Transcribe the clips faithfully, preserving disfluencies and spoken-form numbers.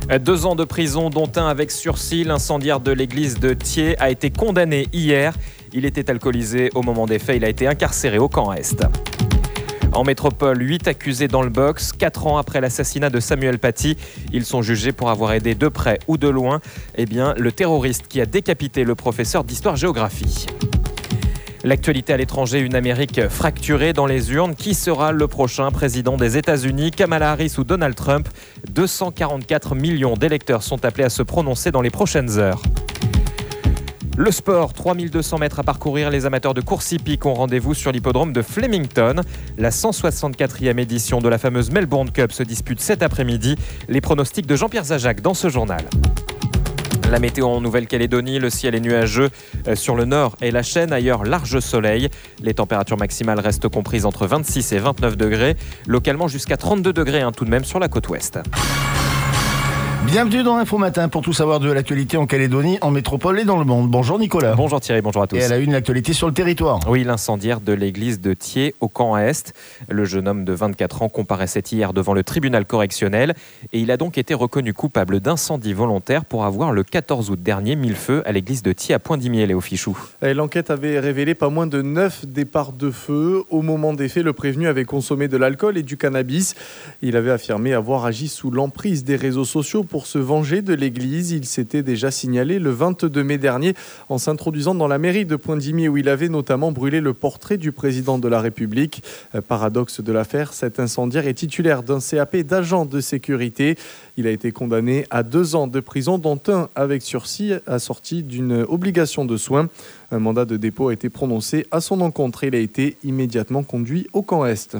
Deux ans de prison, dont un avec sursis. L'incendiaire de l'église de Thiers a été condamné hier. Il était alcoolisé au moment des faits. Il a été incarcéré au camp Est. En métropole, huit accusés dans le box. Quatre ans après l'assassinat de Samuel Paty, ils sont jugés pour avoir aidé de près ou de loin eh bien, le terroriste qui a décapité le professeur d'histoire-géographie. L'actualité à l'étranger, une Amérique fracturée dans les urnes. Qui sera le prochain président des États-Unis ? Kamala Harris ou Donald Trump ? deux cent quarante-quatre millions d'électeurs sont appelés à se prononcer dans les prochaines heures. Le sport, trois mille deux cents mètres à parcourir. Les amateurs de course hippique ont rendez-vous sur l'hippodrome de Flemington. La cent soixante-quatrième édition de la fameuse Melbourne Cup se dispute cet après-midi. Les pronostics de Jean-Pierre Zajac dans ce journal. La météo en Nouvelle-Calédonie, le ciel est nuageux sur le nord et la Chaîne, ailleurs large soleil. Les températures maximales restent comprises entre vingt-six et vingt-neuf degrés, localement jusqu'à trente-deux degrés hein, tout de même sur la côte ouest. Bienvenue dans l'Info Matin pour tout savoir de l'actualité en Calédonie, en métropole et dans le monde. Bonjour Nicolas. Bonjour Thierry, bonjour à tous. Et à la une, l'actualité sur le territoire. Oui, l'incendiaire de l'église de Thiers au camp Est. Le jeune homme de vingt-quatre ans comparaissait hier devant le tribunal correctionnel et il a donc été reconnu coupable d'incendie volontaire pour avoir le quatorze août dernier mis le feu à l'église de Thiers à Pointe-d'Imier, Léo Fichou. L'enquête avait révélé pas moins de neuf départs de feu. Au moment des faits, le prévenu avait consommé de l'alcool et du cannabis. Il avait affirmé avoir agi sous l'emprise des réseaux sociaux pour se venger de l'église. Il s'était déjà signalé le vingt-deux mai dernier en s'introduisant dans la mairie de Pointe-d'Imier où il avait notamment brûlé le portrait du président de la République. Paradoxe de l'affaire, cet incendiaire est titulaire d'un C A P d'agent de sécurité. Il a été condamné à deux ans de prison, dont un avec sursis, assorti d'une obligation de soins. Un mandat de dépôt a été prononcé à son encontre. Il a été immédiatement conduit au camp Est.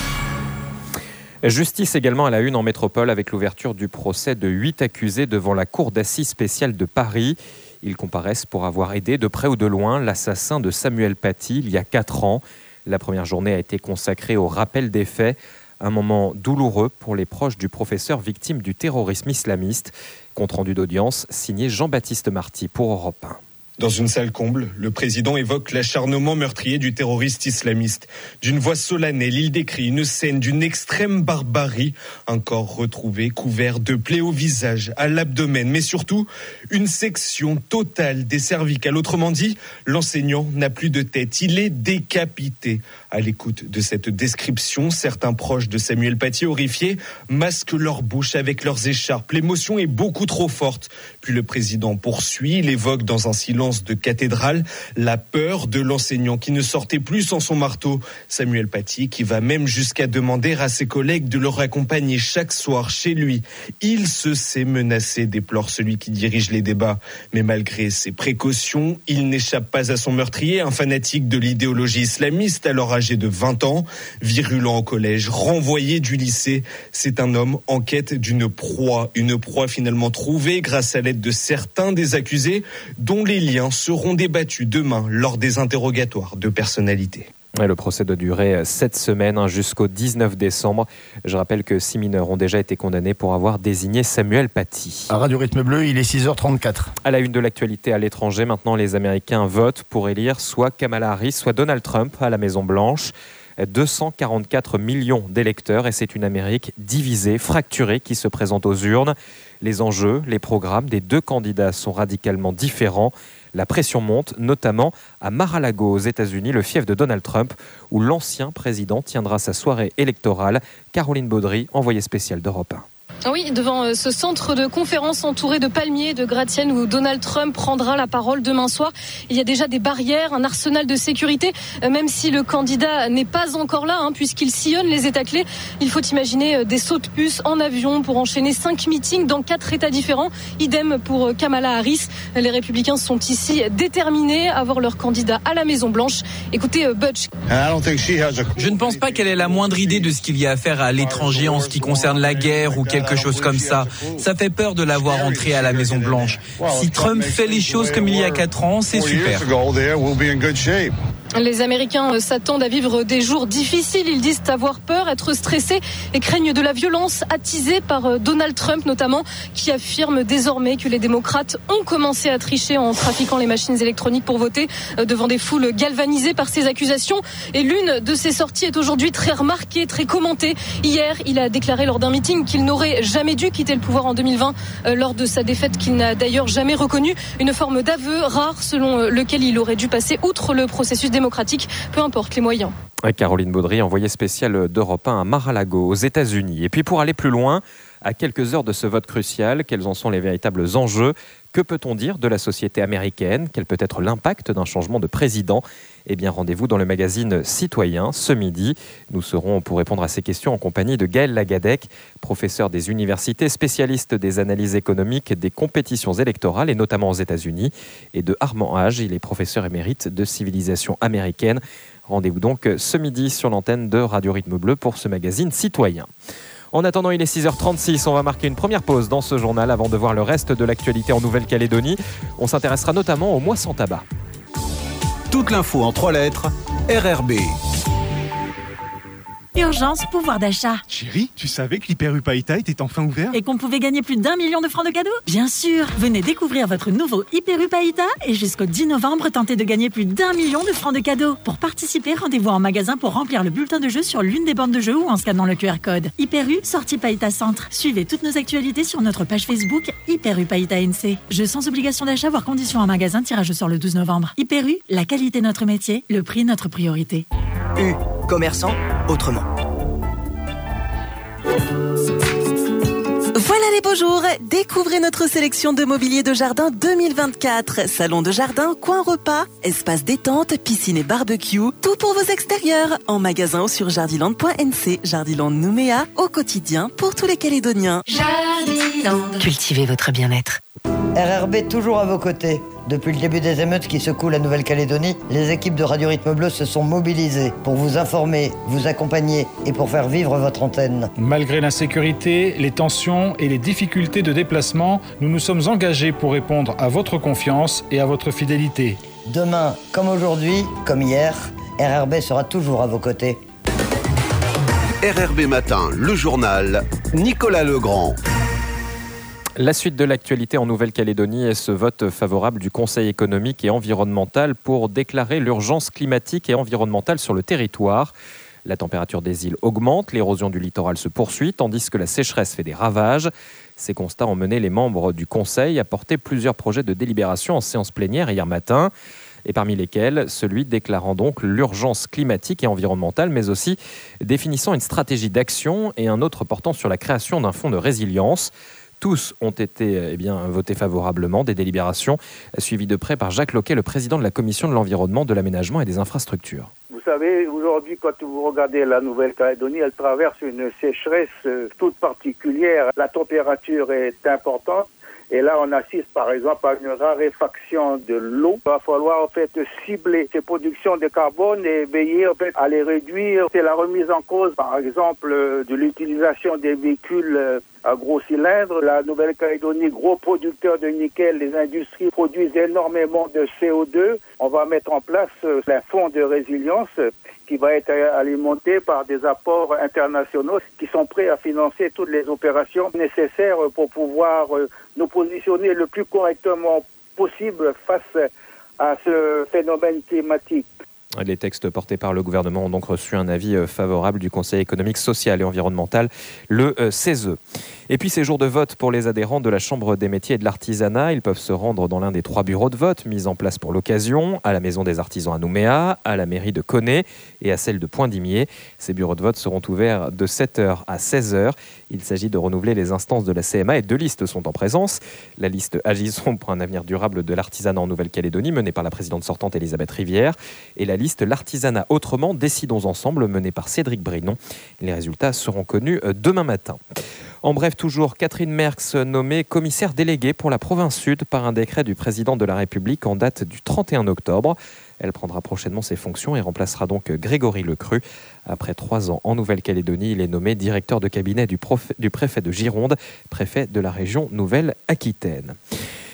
Justice également à la une en métropole avec l'ouverture du procès de huit accusés devant la cour d'assises spéciale de Paris. Ils comparaissent pour avoir aidé de près ou de loin l'assassin de Samuel Paty il y a quatre ans. La première journée a été consacrée au rappel des faits. Un moment douloureux pour les proches du professeur victime du terrorisme islamiste. Compte rendu d'audience signé Jean-Baptiste Marty pour Europe un. Dans une salle comble, le président évoque l'acharnement meurtrier du terroriste islamiste. D'une voix solennelle, il décrit une scène d'une extrême barbarie. Un corps retrouvé, couvert de plaies au visage, à l'abdomen, mais surtout une section totale des cervicales. Autrement dit, l'enseignant n'a plus de tête, il est décapité. À l'écoute de cette description, certains proches de Samuel Paty, horrifiés, masquent leur bouche avec leurs écharpes. L'émotion est beaucoup trop forte. Puis le président poursuit, il évoque dans un silence de cathédrale, la peur de l'enseignant qui ne sortait plus sans son marteau. Samuel Paty qui va même jusqu'à demander à ses collègues de le raccompagner chaque soir chez lui. Il se sait menacé, déplore celui qui dirige les débats. Mais malgré ses précautions, il n'échappe pas à son meurtrier, un fanatique de l'idéologie islamiste, alors âgé de vingt ans, virulent au collège, renvoyé du lycée. C'est un homme en quête d'une proie, une proie finalement trouvée grâce à l'aide de certains des accusés, dont les liens seront débattus demain lors des interrogatoires de personnalité. Ouais, le procès doit durer sept semaines hein, jusqu'au dix-neuf décembre. Je rappelle que six mineurs ont déjà été condamnés pour avoir désigné Samuel Paty. À Radio Rythme Bleu, il est six heures trente-quatre. À la une de l'actualité à l'étranger, maintenant les Américains votent pour élire soit Kamala Harris, soit Donald Trump à la Maison-Blanche. deux cent quarante-quatre millions d'électeurs et c'est une Amérique divisée, fracturée qui se présente aux urnes. Les enjeux, les programmes des deux candidats sont radicalement différents. La pression monte, notamment à Mar-a-Lago aux États-Unis, le fief de Donald Trump, où l'ancien président tiendra sa soirée électorale. Caroline Baudry, envoyée spéciale d'Europe un. Oui, devant ce centre de conférence entouré de palmiers et de gratte-ciel où Donald Trump prendra la parole demain soir. Il y a déjà des barrières, un arsenal de sécurité, même si le candidat n'est pas encore là, hein, puisqu'il sillonne les États clés. Il faut imaginer des sauts de puce en avion pour enchaîner cinq meetings dans quatre États différents. Idem pour Kamala Harris. Les républicains sont ici déterminés à voir leur candidat à la Maison-Blanche. Écoutez Butch. Je ne pense pas qu'elle ait la moindre idée de ce qu'il y a à faire à l'étranger en ce qui concerne la guerre ou quelque chose comme ça. Ça fait peur de la voir entrer à la Maison-Blanche. Si Trump fait les choses comme il y a quatre ans, c'est super. Les Américains s'attendent à vivre des jours difficiles. Ils disent avoir peur, être stressés et craignent de la violence attisée par Donald Trump notamment, qui affirme désormais que les démocrates ont commencé à tricher en trafiquant les machines électroniques pour voter devant des foules galvanisées par ces accusations. Et l'une de ces sorties est aujourd'hui très remarquée, très commentée. Hier, il a déclaré lors d'un meeting qu'il n'aurait jamais dû quitter le pouvoir en deux mille vingt euh, lors de sa défaite qu'il n'a d'ailleurs jamais reconnue. Une forme d'aveu rare selon lequel il aurait dû passer outre le processus démocratique, peu importe les moyens. Caroline Baudry, envoyée spéciale d'Europe un à Mar-a-Lago, aux États-Unis. Et puis pour aller plus loin, à quelques heures de ce vote crucial, quels en sont les véritables enjeux ? Que peut-on dire de la société américaine ? Quel peut être l'impact d'un changement de président ? Eh bien, rendez-vous dans le magazine Citoyen ce midi. Nous serons pour répondre à ces questions en compagnie de Gaël Lagadec, professeur des universités, spécialiste des analyses économiques des compétitions électorales et notamment aux États-Unis, et de Armand Hage, il est professeur émérite de civilisation américaine. Rendez-vous donc ce midi sur l'antenne de Radio Rythme Bleu pour ce magazine Citoyen. En attendant, il est six heures trente-six. On va marquer une première pause dans ce journal avant de voir le reste de l'actualité en Nouvelle-Calédonie. On s'intéressera notamment au mois sans tabac. Toute l'info en trois lettres, R R B. Urgence, pouvoir d'achat. Chérie, tu savais que l'Hyper U Païta était enfin ouvert ? Et qu'on pouvait gagner plus d'un million de francs de cadeaux ? Bien sûr. Venez découvrir votre nouveau Hyper U Païta et jusqu'au dix novembre, tentez de gagner plus d'un million de francs de cadeaux. Pour participer, rendez-vous en magasin pour remplir le bulletin de jeu sur l'une des bornes de jeu ou en scannant le Q R code. Hyper U, sortie Païta Centre. Suivez toutes nos actualités sur notre page Facebook Hyper U Païta N C. Jeu sans obligation d'achat, voire conditions en magasin, tirage au sort le douze novembre. Hyper U, la qualité notre métier, le prix notre priorité. U, commerçant, autrement. Voilà les beaux jours, découvrez notre sélection de mobilier de jardin deux mille vingt-quatre. Salon de jardin, coin repas, espace détente, piscine et barbecue, tout pour vos extérieurs. En magasin ou sur jardiland point n c. Jardiland Nouméa, au quotidien pour tous les Calédoniens. Jardiland. Cultivez votre bien-être. R R B toujours à vos côtés. Depuis le début des émeutes qui secouent la Nouvelle-Calédonie, les équipes de Radio Rythme Bleu se sont mobilisées pour vous informer, vous accompagner et pour faire vivre votre antenne. Malgré l'insécurité, les tensions et les difficultés de déplacement, nous nous sommes engagés pour répondre à votre confiance et à votre fidélité. Demain, comme aujourd'hui, comme hier, R R B sera toujours à vos côtés. R R B Matin, le journal, Nicolas Legrand. La suite de l'actualité en Nouvelle-Calédonie est ce vote favorable du Conseil économique et environnemental pour déclarer l'urgence climatique et environnementale sur le territoire. La température des îles augmente, l'érosion du littoral se poursuit, tandis que la sécheresse fait des ravages. Ces constats ont mené les membres du Conseil à porter plusieurs projets de délibération en séance plénière hier matin, et parmi lesquels celui déclarant donc l'urgence climatique et environnementale, mais aussi définissant une stratégie d'action et un autre portant sur la création d'un fonds de résilience. Tous ont été eh bien, votés favorablement, des délibérations suivies de près par Jacques Loquet, le président de la Commission de l'environnement, de l'aménagement et des infrastructures. Vous savez, aujourd'hui, quand vous regardez la Nouvelle-Calédonie, elle traverse une sécheresse toute particulière. La température est importante. Et là, on assiste par exemple à une raréfaction de l'eau. Il va falloir en fait cibler ces productions de carbone et veiller en fait à les réduire. C'est la remise en cause, par exemple, de l'utilisation des véhicules à gros cylindres. La Nouvelle-Calédonie, gros producteur de nickel, les industries produisent énormément de C O deux. On va mettre en place un fonds de résilience qui va être alimenté par des apports internationaux qui sont prêts à financer toutes les opérations nécessaires pour pouvoir nous positionner le plus correctement possible face à ce phénomène climatique. Les textes portés par le gouvernement ont donc reçu un avis favorable du Conseil économique, social et environnemental, le C E S E. Et puis ces jours de vote pour les adhérents de la Chambre des métiers et de l'artisanat, ils peuvent se rendre dans l'un des trois bureaux de vote mis en place pour l'occasion, à la Maison des Artisans à Nouméa, à la mairie de Coné et à celle de Pointe-d'Imier. Ces bureaux de vote seront ouverts de sept heures à seize heures. Il s'agit de renouveler les instances de la C M A et deux listes sont en présence. La liste Agissons pour un avenir durable de l'artisanat en Nouvelle-Calédonie, menée par la présidente sortante Elisabeth Rivière, et la liste L'artisanat autrement, décidons ensemble, menée par Cédric Brinon. Les résultats seront connus demain matin. En bref, toujours Catherine Merckx, nommée commissaire déléguée pour la province Sud par un décret du président de la République en date du trente et un octobre. Elle prendra prochainement ses fonctions et remplacera donc Grégory Lecru. Après trois ans en Nouvelle-Calédonie, il est nommé directeur de cabinet du, prof... du préfet de Gironde, préfet de la région Nouvelle-Aquitaine.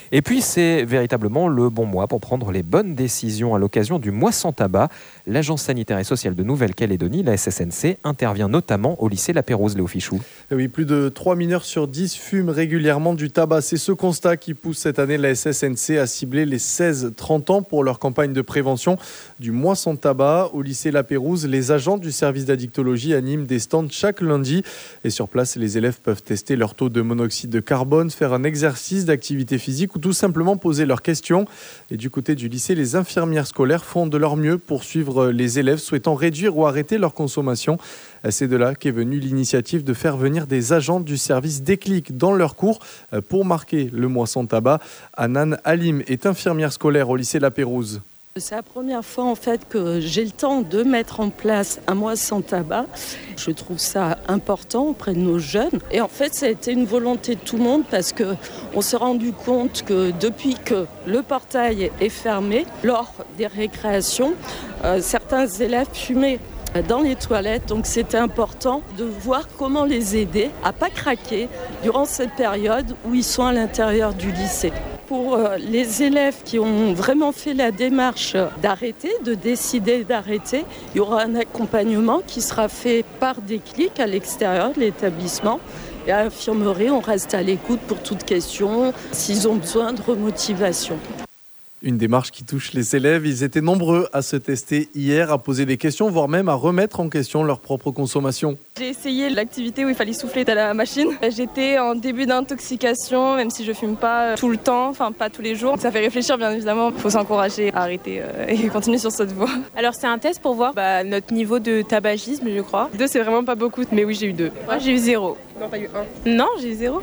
Et puis, c'est véritablement le bon mois pour prendre les bonnes décisions à l'occasion du mois sans tabac. L'Agence sanitaire et sociale de Nouvelle-Calédonie, la S S N C, intervient notamment au lycée La Pérouse, Léo Fichou. Oui, plus de trois mineurs sur dix fument régulièrement du tabac. C'est ce constat qui pousse cette année la S S N C à cibler les seize trente ans pour leur campagne de prévention du mois sans tabac. Au lycée La Pérouse, les agents du service d'addictologie animent des stands chaque lundi. Et sur place, les élèves peuvent tester leur taux de monoxyde de carbone, faire un exercice d'activité physique ou tout simplement poser leurs questions. Et du côté du lycée, les infirmières scolaires font de leur mieux pour suivre les élèves souhaitant réduire ou arrêter leur consommation. C'est de là qu'est venue l'initiative de faire venir des agents du service Déclic dans leurs cours pour marquer le mois sans tabac. Anan Halim est infirmière scolaire au lycée La Pérouse. C'est la première fois en fait que j'ai le temps de mettre en place un mois sans tabac. Je trouve ça important auprès de nos jeunes. Et en fait, ça a été une volonté de tout le monde parce qu'on s'est rendu compte que depuis que le portail est fermé, lors des récréations, euh, certains élèves fumaient dans les toilettes, donc c'était important de voir comment les aider à ne pas craquer durant cette période où ils sont à l'intérieur du lycée. Pour les élèves qui ont vraiment fait la démarche d'arrêter, de décider d'arrêter, il y aura un accompagnement qui sera fait par Déclic à l'extérieur de l'établissement. Et à l'infirmerie, on reste à l'écoute pour toute question, s'ils ont besoin de remotivation. Une démarche qui touche les élèves. Ils étaient nombreux à se tester hier, à poser des questions, voire même à remettre en question leur propre consommation. J'ai essayé l'activité où il fallait souffler à la machine. J'étais en début d'intoxication, même si je fume pas tout le temps, enfin pas tous les jours. Ça fait réfléchir bien évidemment. Il faut s'encourager à arrêter euh, et continuer sur cette voie. Alors c'est un test pour voir bah, notre niveau de tabagisme, je crois. Deux, c'est vraiment pas beaucoup, mais oui, j'ai eu deux. Moi, j'ai eu zéro. Non, t'as eu un. Non, j'ai eu zéro.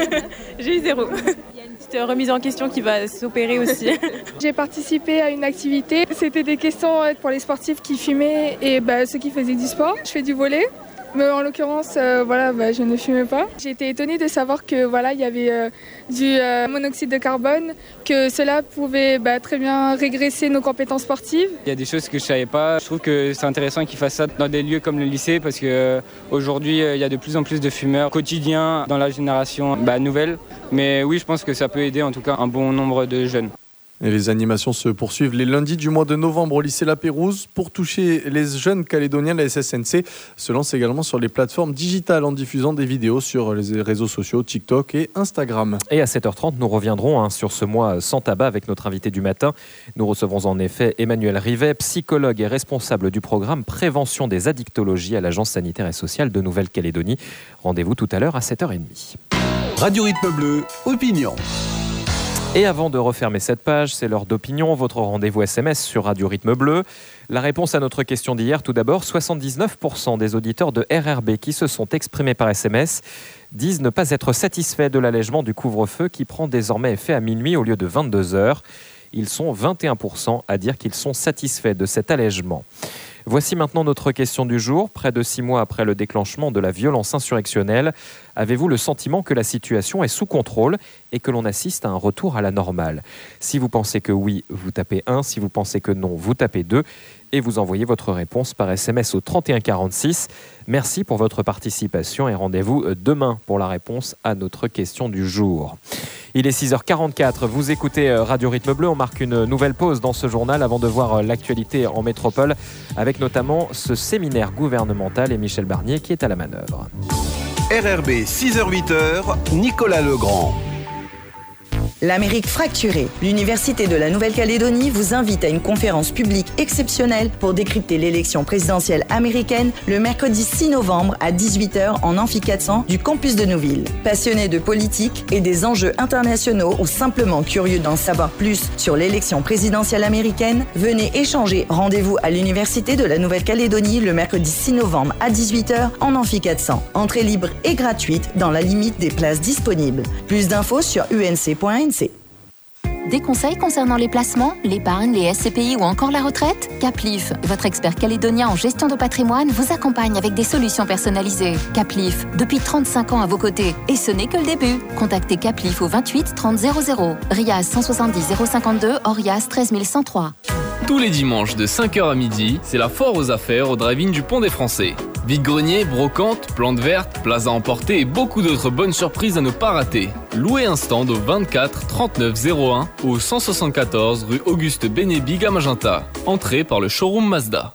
J'ai eu zéro. Il y a une petite remise en question qui va s'opérer aussi. J'ai participé à une activité. C'était des questions pour les sportifs qui fumaient et bah, ceux qui faisaient du sport. Je fais du volley. Mais en l'occurrence, euh, voilà, bah, je ne fumais pas. J'ai été étonnée de savoir que voilà, il y avait euh, du euh, monoxyde de carbone, que cela pouvait bah, très bien régresser nos compétences sportives. Il y a des choses que je ne savais pas. Je trouve que c'est intéressant qu'ils fassent ça dans des lieux comme le lycée parce qu'aujourd'hui, euh, il y a de plus en plus de fumeurs quotidiens dans la génération bah, nouvelle. Mais oui, je pense que ça peut aider en tout cas un bon nombre de jeunes. Et les animations se poursuivent les lundis du mois de novembre au lycée La Pérouse. Pour toucher les jeunes calédoniens, la S S N C se lance également sur les plateformes digitales en diffusant des vidéos sur les réseaux sociaux TikTok et Instagram. Et à sept heures trente, nous reviendrons hein, sur ce mois sans tabac avec notre invité du matin. Nous recevrons en effet Emmanuel Rivet, psychologue et responsable du programme Prévention des addictologies à l'Agence sanitaire et sociale de Nouvelle-Calédonie. Rendez-vous tout à l'heure à sept heures trente. Radio Rythme Bleu, opinion. Et avant de refermer cette page, c'est l'heure d'opinion, votre rendez-vous S M S sur Radio Rythme Bleu. La réponse à notre question d'hier, tout d'abord, soixante-dix-neuf pour cent des auditeurs de R R B qui se sont exprimés par S M S disent ne pas être satisfaits de l'allègement du couvre-feu qui prend désormais effet à minuit au lieu de vingt-deux heures. Ils sont vingt et un pour cent à dire qu'ils sont satisfaits de cet allègement. Voici maintenant notre question du jour. Près de six mois après le déclenchement de la violence insurrectionnelle, avez-vous le sentiment que la situation est sous contrôle et que l'on assiste à un retour à la normale ? Si vous pensez que oui, vous tapez un. Si vous pensez que non, vous tapez deux. Et vous envoyez votre réponse par S M S au trente et un quarante-six. Merci pour votre participation et rendez-vous demain pour la réponse à notre question du jour. Il est six heures quarante-quatre, vous écoutez Radio Rythme Bleu. On marque une nouvelle pause dans ce journal avant de voir l'actualité en métropole avec notamment ce séminaire gouvernemental et Michel Barnier qui est à la manœuvre. R R B, six heures huit, Nicolas Legrand. L'Amérique fracturée. L'Université de la Nouvelle-Calédonie vous invite à une conférence publique exceptionnelle pour décrypter l'élection présidentielle américaine le mercredi six novembre à dix-huit heures en amphi quatre cents du campus de Nouville. Passionnés de politique et des enjeux internationaux ou simplement curieux d'en savoir plus sur l'élection présidentielle américaine, venez échanger. Rendez-vous à l'Université de la Nouvelle-Calédonie le mercredi six novembre à dix-huit heures en amphi quatre cents. Entrée libre et gratuite dans la limite des places disponibles. Plus d'infos sur u n c point n c. Des conseils concernant les placements, l'épargne, les S C P I ou encore la retraite ? Caplif, votre expert calédonien en gestion de patrimoine, vous accompagne avec des solutions personnalisées. Caplif, depuis trente-cinq ans à vos côtés. Et ce n'est que le début. Contactez Caplif au vingt-huit trente zéro zéro. Riaz cent soixante-dix zéro cinquante-deux, Oriaz treize mille cent trois. Tous les dimanches de cinq heures à midi, c'est la foire aux affaires au drive-in du Pont des Français. Vide-grenier, brocante, plantes vertes, plaza emporter et beaucoup d'autres bonnes surprises à ne pas rater. Louez un stand au vingt-quatre trente-neuf zéro un ou au cent soixante-quatorze rue Auguste Bénébig à Magenta. Entrée par le showroom Mazda.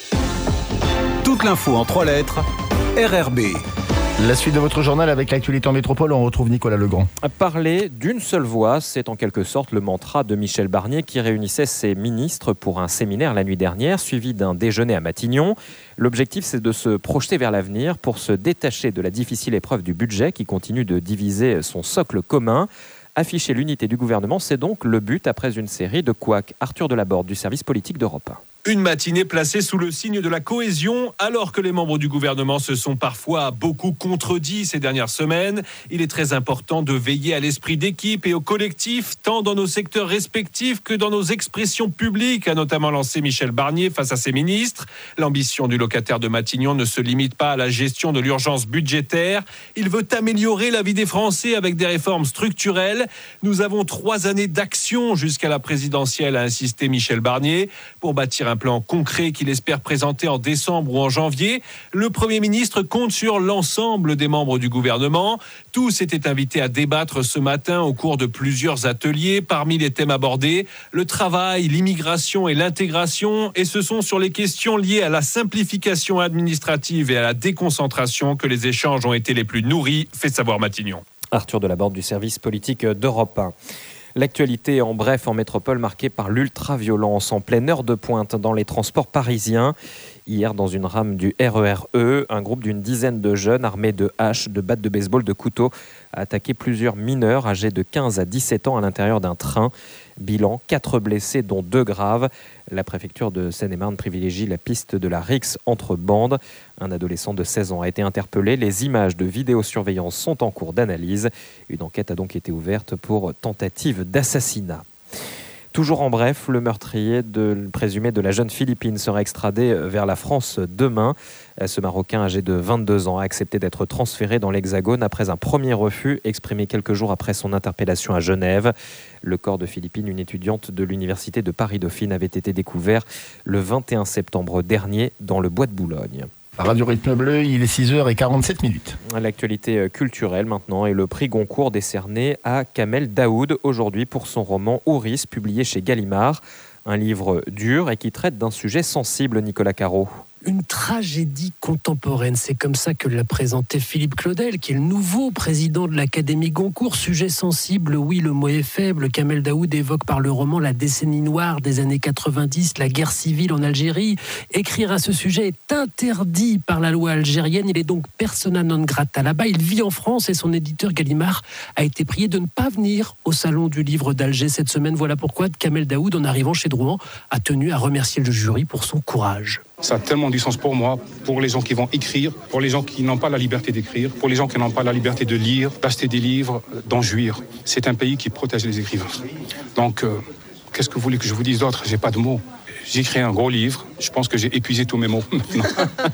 Toute l'info en trois lettres, R R B. La suite de votre journal avec l'actualité en métropole, on retrouve Nicolas Legrand. Parler d'une seule voix, c'est en quelque sorte le mantra de Michel Barnier qui réunissait ses ministres pour un séminaire la nuit dernière, suivi d'un déjeuner à Matignon. L'objectif, c'est de se projeter vers l'avenir pour se détacher de la difficile épreuve du budget qui continue de diviser son socle commun. Afficher l'unité du gouvernement, c'est donc le but après une série de couacs. Arthur Delaborde du service politique d'Europe un. Une matinée placée sous le signe de la cohésion, alors que les membres du gouvernement se sont parfois beaucoup contredits ces dernières semaines. Il est très important de veiller à l'esprit d'équipe et au collectif, tant dans nos secteurs respectifs que dans nos expressions publiques, a notamment lancé Michel Barnier face à ses ministres. L'ambition du locataire de Matignon ne se limite pas à la gestion de l'urgence budgétaire. Il veut améliorer la vie des Français avec des réformes structurelles. Nous avons trois années d'action jusqu'à la présidentielle, a insisté Michel Barnier, pour bâtir un Un plan concret qu'il espère présenter en décembre ou en janvier. Le Premier ministre compte sur l'ensemble des membres du gouvernement. Tous étaient invités à débattre ce matin au cours de plusieurs ateliers. Parmi les thèmes abordés, le travail, l'immigration et l'intégration. Et ce sont sur les questions liées à la simplification administrative et à la déconcentration que les échanges ont été les plus nourris, fait savoir Matignon. Arthur Delaborde du service politique d'Europe un. L'actualité en bref en métropole marquée par l'ultra-violence en pleine heure de pointe dans les transports parisiens. Hier, dans une rame du R E R E, un groupe d'une dizaine de jeunes armés de haches, de battes de baseball, de couteaux a attaqué plusieurs mineurs âgés de quinze à dix-sept ans à l'intérieur d'un train. Bilan, quatre blessés dont deux graves. La préfecture de Seine-et-Marne privilégie la piste de la rixe entre bandes. Un adolescent de seize ans a été interpellé. Les images de vidéosurveillance sont en cours d'analyse. Une enquête a donc été ouverte pour tentative d'assassinat. Toujours en bref, le meurtrier de, présumé de la jeune Philippine sera extradé vers la France demain. Ce Marocain âgé de vingt-deux ans a accepté d'être transféré dans l'Hexagone après un premier refus exprimé quelques jours après son interpellation à Genève. Le corps de Philippine, une étudiante de l'université de Paris-Dauphine, avait été découvert le vingt et un septembre dernier dans le bois de Boulogne. Radio Rythme Bleu, il est six heures quarante-sept minutes. L'actualité culturelle maintenant et le prix Goncourt décerné à Kamel Daoud aujourd'hui pour son roman Ouris, publié chez Gallimard. Un livre dur et qui traite d'un sujet sensible, Nicolas Caro. Une tragédie contemporaine, c'est comme ça que l'a présenté Philippe Claudel, qui est le nouveau président de l'Académie Goncourt. Sujet sensible, oui, le mot est faible. Kamel Daoud évoque par le roman la décennie noire des années quatre-vingt-dix, la guerre civile en Algérie. Écrire à ce sujet est interdit par la loi algérienne. Il est donc persona non grata là-bas. Il vit en France et son éditeur Gallimard a été prié de ne pas venir au salon du livre d'Alger cette semaine. Voilà pourquoi Kamel Daoud, en arrivant chez Drouan, a tenu à remercier le jury pour son courage. Ça a tellement du sens pour moi, pour les gens qui vont écrire, pour les gens qui n'ont pas la liberté d'écrire, pour les gens qui n'ont pas la liberté de lire, d'acheter des livres, d'en jouir. C'est un pays qui protège les écrivains. Donc, euh, qu'est-ce que vous voulez que je vous dise d'autre ? J'ai pas de mots. J'ai écrit un gros livre. Je pense que j'ai épuisé tous mes mots maintenant.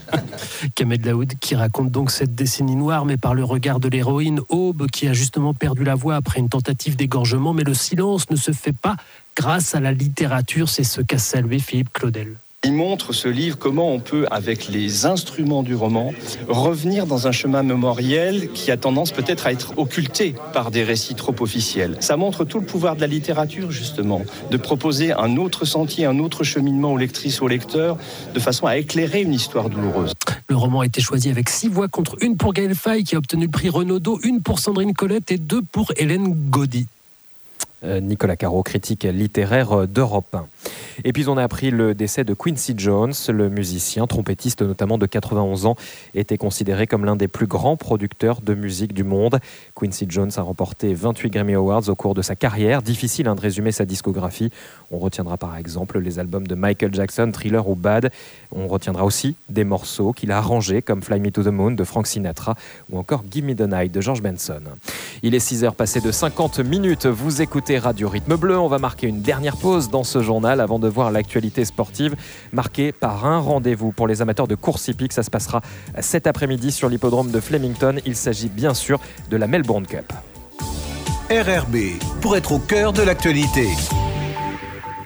Kamel Daoud qui raconte donc cette décennie noire, mais par le regard de l'héroïne Aube, qui a justement perdu la voix après une tentative d'égorgement. Mais le silence ne se fait pas grâce à la littérature. C'est ce qu'a salué Philippe Claudel. Il montre, ce livre, comment on peut, avec les instruments du roman, revenir dans un chemin mémoriel qui a tendance peut-être à être occulté par des récits trop officiels. Ça montre tout le pouvoir de la littérature, justement, de proposer un autre sentier, un autre cheminement aux lectrices, aux lecteurs, de façon à éclairer une histoire douloureuse. Le roman a été choisi avec six voix contre une pour Gaël Faye, qui a obtenu le prix Renaudot, une pour Sandrine Colette et deux pour Hélène Gaudy. Euh, Nicolas Caro, critique littéraire d'Europe un. Et puis on a appris le décès de Quincy Jones, le musicien, trompettiste notamment de quatre-vingt-onze ans, était considéré comme l'un des plus grands producteurs de musique du monde. Quincy Jones a remporté vingt-huit Grammy Awards au cours de sa carrière. Difficile hein, de résumer sa discographie. On retiendra par exemple les albums de Michael Jackson, Thriller ou Bad. On retiendra aussi des morceaux qu'il a arrangés comme Fly Me to the Moon de Frank Sinatra ou encore Give Me the Night de George Benson. Il est six heures passées de cinquante minutes. Vous écoutez Radio Rythme Bleu. On va marquer une dernière pause dans ce journal avant de voir l'actualité sportive marquée par un rendez-vous pour les amateurs de course hippique. Ça se passera cet après-midi sur l'hippodrome de Flemington. Il s'agit bien sûr de la Melbourne Cup. R R B, pour être au cœur de l'actualité.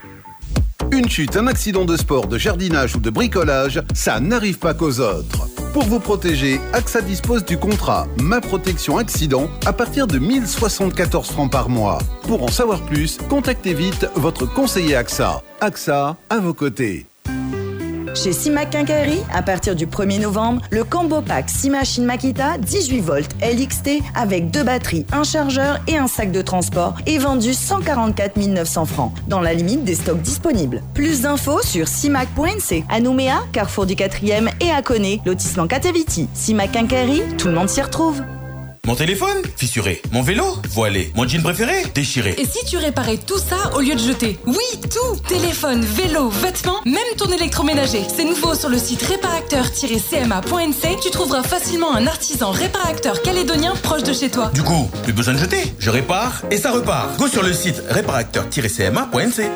Une chute, un accident de sport, de jardinage ou de bricolage, ça n'arrive pas qu'aux autres. Pour vous protéger, AXA dispose du contrat Ma Protection Accident à partir de mille soixante-quatorze francs par mois. Pour en savoir plus, contactez vite votre conseiller AXA. AXA, à vos côtés. Chez Simac Quincaillerie, à partir du premier novembre, le Combo Pack Simachine Makita dix-huit volts L X T avec deux batteries, un chargeur et un sac de transport est vendu cent quarante-quatre mille neuf cents francs, dans la limite des stocks disponibles. Plus d'infos sur simac point n c. À Nouméa, Carrefour du quatrième et à Koné, lotissement Kateviti. Simac Quincaillerie, tout le monde s'y retrouve. Mon téléphone, fissuré. Mon vélo, voilé. Mon jean préféré, déchiré. Et si tu réparais tout ça au lieu de jeter? Oui, tout. Téléphone, vélo, vêtements, même ton électroménager. C'est nouveau sur le site réparateur tiret c m a point n c. Tu trouveras facilement un artisan réparateur calédonien proche de chez toi. Du coup, plus besoin de jeter. Je répare et ça repart. Go sur le site réparateur tiret c m a point n c.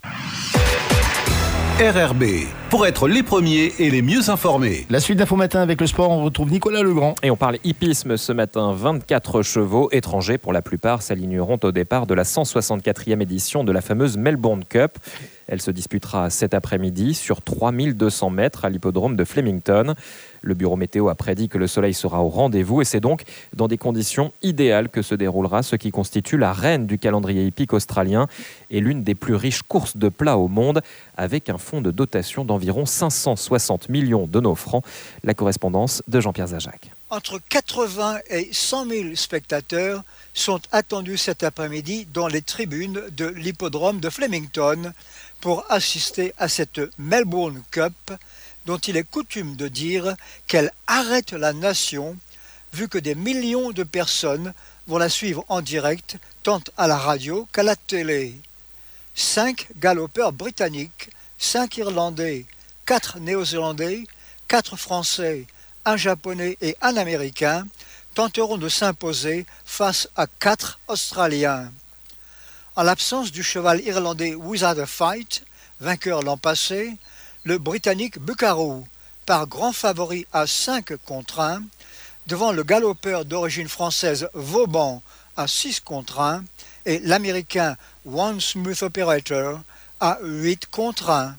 R R B, pour être les premiers et les mieux informés. La suite d'Info Matin avec le sport, on retrouve Nicolas Legrand. Et on parle hippisme ce matin. vingt-quatre chevaux étrangers, pour la plupart, s'aligneront au départ de la cent soixante-quatrième édition de la fameuse Melbourne Cup. Elle se disputera cet après-midi sur trois mille deux cents mètres à l'hippodrome de Flemington. Le bureau météo a prédit que le soleil sera au rendez-vous et c'est donc dans des conditions idéales que se déroulera ce qui constitue la reine du calendrier hippique australien et l'une des plus riches courses de plat au monde, avec un fonds de dotation d'environ cinq cent soixante millions de nos francs. La correspondance de Jean-Pierre Zajac. Entre quatre-vingts et cent mille spectateurs sont attendus cet après-midi dans les tribunes de l'hippodrome de Flemington pour assister à cette Melbourne Cup dont il est coutume de dire qu'elle arrête la nation vu que des millions de personnes vont la suivre en direct tant à la radio qu'à la télé. Cinq galopeurs britanniques, cinq Irlandais, quatre Néo-Zélandais, quatre Français, un Japonais et un Américain tenteront de s'imposer face à quatre Australiens. En l'absence du cheval irlandais Without a Fight, vainqueur l'an passé, le Britannique Buckaroo part grand favori à cinq contre un, devant le galopeur d'origine française Vauban à six contre un et l'Américain One Smooth Operator à huit contre un.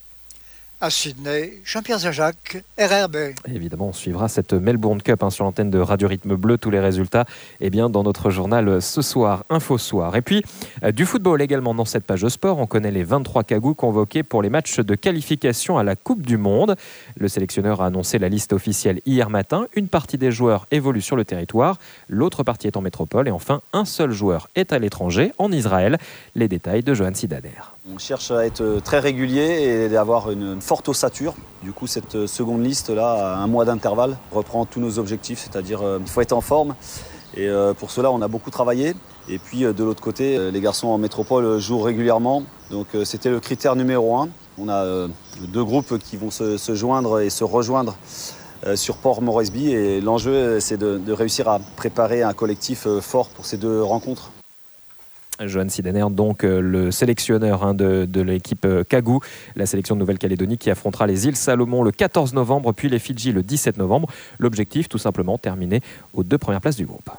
À Sydney, Jean-Pierre Zajac, R R B. Évidemment, on suivra cette Melbourne Cup hein, sur l'antenne de Radio Rythme Bleu. Tous les résultats eh bien, dans notre journal ce soir, Info Soir. Et puis, euh, du football également dans cette page sport. On connaît les vingt-trois cagous convoqués pour les matchs de qualification à la Coupe du Monde. Le sélectionneur a annoncé la liste officielle hier matin. Une partie des joueurs évolue sur le territoire, l'autre partie est en métropole. Et enfin, un seul joueur est à l'étranger, en Israël. Les détails de Johan Sidaner. On cherche à être très régulier et avoir une forte ossature. Du coup, cette seconde liste-là, à un mois d'intervalle, reprend tous nos objectifs, c'est-à-dire qu'il euh, faut être en forme. Et euh, pour cela, on a beaucoup travaillé. Et puis, euh, de l'autre côté, euh, les garçons en métropole jouent régulièrement. Donc, euh, c'était le critère numéro un. On a euh, deux groupes qui vont se, se joindre et se rejoindre euh, sur Port Moresby. Et l'enjeu, c'est de, de réussir à préparer un collectif euh, fort pour ces deux rencontres. Johan Sidaner, donc euh, le sélectionneur hein, de, de l'équipe euh, Kagou, la sélection de Nouvelle-Calédonie qui affrontera les îles Salomon le quatorze novembre, puis les Fidji le dix-sept novembre. L'objectif, tout simplement, terminer aux deux premières places du groupe.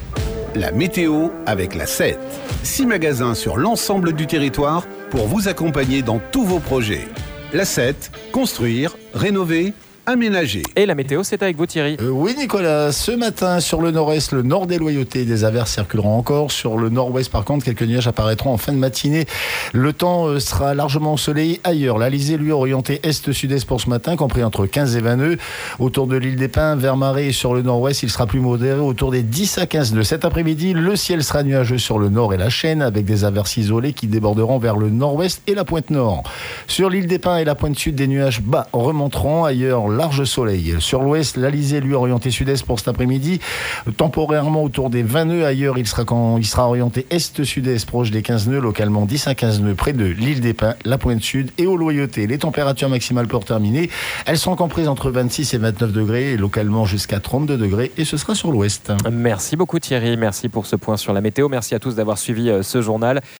La météo avec la sept. Six magasins sur l'ensemble du territoire pour vous accompagner dans tous vos projets. La sept, construire, rénover, aménagé. Et la météo, c'est avec vous Thierry. Euh, oui Nicolas, ce matin sur le nord-est, le nord des Loyautés, des averses circuleront encore. Sur le nord-ouest par contre, quelques nuages apparaîtront en fin de matinée. Le temps euh, sera largement ensoleillé ailleurs. L'Alizé lui orienté est-sud-est pour ce matin, compris entre quinze et vingt nœuds. Autour de l'île des Pins, vers Marais et sur le nord-ouest, il sera plus modéré autour des dix à quinze nœuds. Cet après-midi, le ciel sera nuageux sur le nord et la Chaîne avec des averses isolées qui déborderont vers le nord-ouest et la pointe nord. Sur l'île des Pins et la pointe sud, des nuages bas remonteront ailleurs. Large soleil. Sur l'ouest, l'Alizé lui orienté sud-est pour cet après-midi, temporairement autour des vingt nœuds. Ailleurs, il sera, quand, il sera orienté est-sud-est proche des quinze nœuds, localement dix à quinze nœuds près de l'île des Pins, la pointe sud et aux Loyautés. Les températures maximales pour terminer, elles sont comprises entre vingt-six et vingt-neuf degrés et localement jusqu'à trente-deux degrés et ce sera sur l'ouest. Merci beaucoup Thierry, merci pour ce point sur la météo. Merci à tous d'avoir suivi ce journal.